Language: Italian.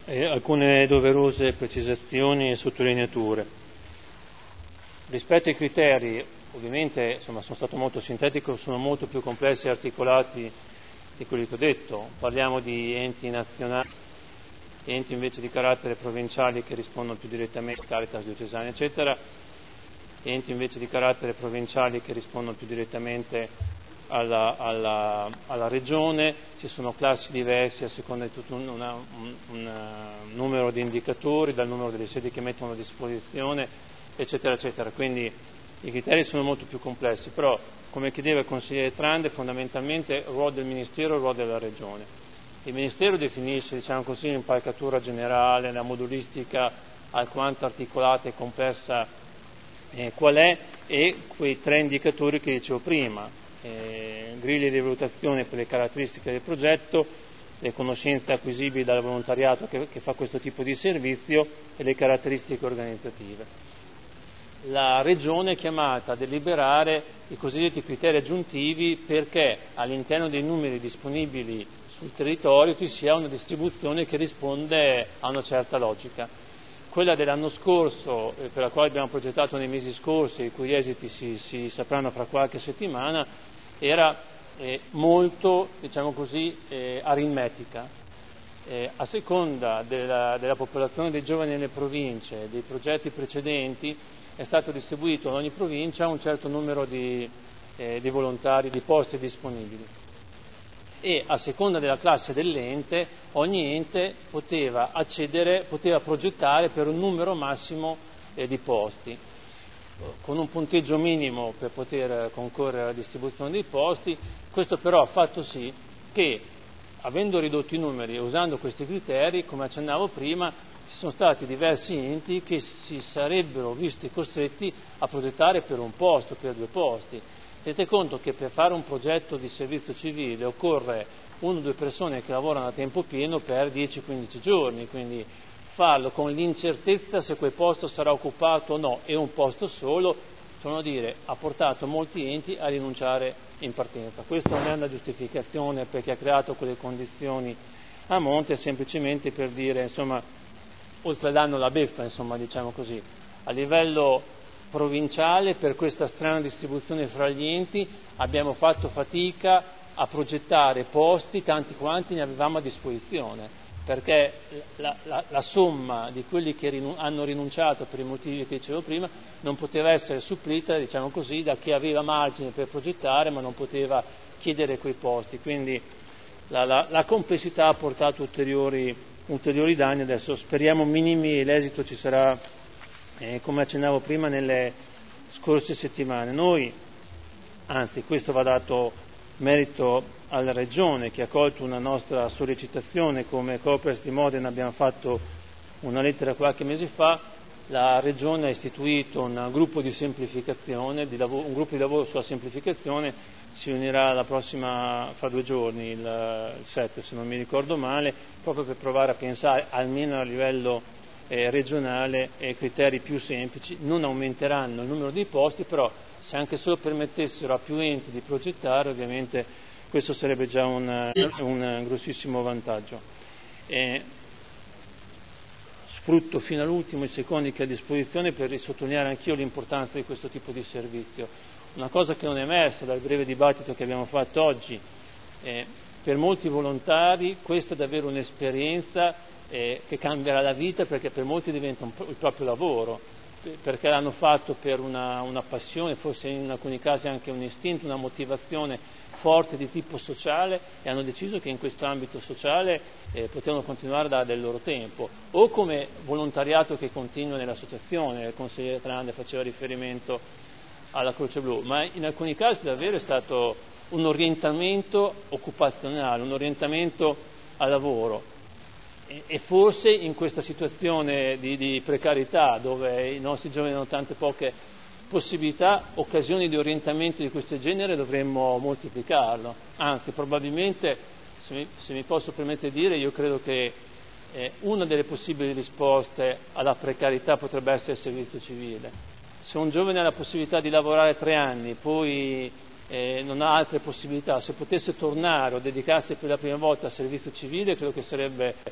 Alcune doverose precisazioni e sottolineature. Rispetto ai criteri, ovviamente sono stato molto sintetico, sono molto più complessi e articolati di quelli che ho detto. Parliamo di enti nazionali, enti invece di carattere provinciali che rispondono più direttamente, Caritas diocesana eccetera, enti invece di carattere provinciali che rispondono più direttamente alla regione, ci sono classi diverse a seconda di tutto un numero di indicatori, dal numero delle sedi che mettono a disposizione, eccetera, eccetera. Quindi i criteri sono molto più complessi, però, come chiedeva il consigliere Trande, fondamentalmente il ruolo del Ministero e il ruolo della Regione. Il Ministero definisce, diciamo così, l'impalcatura generale, la modulistica alquanto articolata e complessa qual è, e quei 3 indicatori che dicevo prima. Grilli di valutazione per le caratteristiche del progetto, le conoscenze acquisibili dal volontariato che fa questo tipo di servizio e le caratteristiche organizzative. La Regione è chiamata a deliberare i cosiddetti criteri aggiuntivi perché all'interno dei numeri disponibili sul territorio ci sia una distribuzione che risponde a una certa logica. Quella dell'anno scorso, per la quale abbiamo progettato nei mesi scorsi, i cui esiti si sapranno fra qualche settimana, era molto, diciamo così, aritmetica. A seconda della popolazione dei giovani nelle province, dei progetti precedenti, è stato distribuito in ogni provincia un certo numero di volontari, di posti disponibili. E a seconda della classe dell'ente, ogni ente poteva progettare per un numero massimo di posti, con un punteggio minimo per poter concorrere alla distribuzione dei posti. Questo però ha fatto sì che, avendo ridotto i numeri e usando questi criteri, come accennavo prima, ci sono stati diversi enti che si sarebbero visti costretti a progettare per un posto, per 2 posti. Tenete conto che per fare un progetto di servizio civile occorre 1 o 2 persone che lavorano a tempo pieno per 10-15 giorni, quindi farlo con l'incertezza se quel posto sarà occupato o no, e un posto solo, ha portato molti enti a rinunciare in partenza. Questo non è una giustificazione perché ha creato quelle condizioni a monte, è semplicemente per dire, insomma, oltre all'anno la beffa, insomma, diciamo così. A livello provinciale, per questa strana distribuzione fra gli enti, abbiamo fatto fatica a progettare posti tanti quanti ne avevamo a disposizione, perché la somma di quelli che hanno rinunciato per i motivi che dicevo prima non poteva essere supplita, diciamo così, da chi aveva margine per progettare ma non poteva chiedere quei posti. Quindi la complessità ha portato ulteriori danni. Adesso speriamo minimi, l'esito ci sarà, come accennavo prima, nelle scorse settimane. Anzi, questo va dato merito alla Regione che ha accolto una nostra sollecitazione. Come Copres di Modena abbiamo fatto una lettera qualche mese fa. La Regione ha istituito un gruppo di semplificazione, un gruppo di lavoro sulla semplificazione, si unirà fra 2 giorni, il 7 se non mi ricordo male, proprio per provare a pensare, almeno a livello regionale, criteri più semplici. Non aumenteranno il numero di posti, però se anche solo permettessero a più enti di progettare, ovviamente questo sarebbe già un grossissimo vantaggio. Sfrutto fino all'ultimo i secondi che ho a disposizione per risottolineare anch'io l'importanza di questo tipo di servizio. Una cosa che non è emersa dal breve dibattito che abbiamo fatto oggi, per molti volontari questa è davvero un'esperienza che cambierà la vita, perché per molti diventa il proprio lavoro, perché l'hanno fatto per una passione, forse in alcuni casi anche un istinto, una motivazione forte di tipo sociale, e hanno deciso che in questo ambito sociale potevano continuare a dare del loro tempo, o come volontariato che continua nell'associazione. Il consigliere Trande faceva riferimento alla Croce Blu, ma in alcuni casi davvero è stato un orientamento occupazionale, un orientamento al lavoro. E forse in questa situazione di precarietà, dove i nostri giovani hanno tante poche possibilità, occasioni di orientamento di questo genere dovremmo moltiplicarlo. Anzi, probabilmente, se mi posso permettere di dire, io credo che una delle possibili risposte alla precarietà potrebbe essere il servizio civile. Se un giovane ha la possibilità di lavorare 3 anni, poi non ha altre possibilità, se potesse tornare o dedicarsi per la prima volta al servizio civile, credo che sarebbe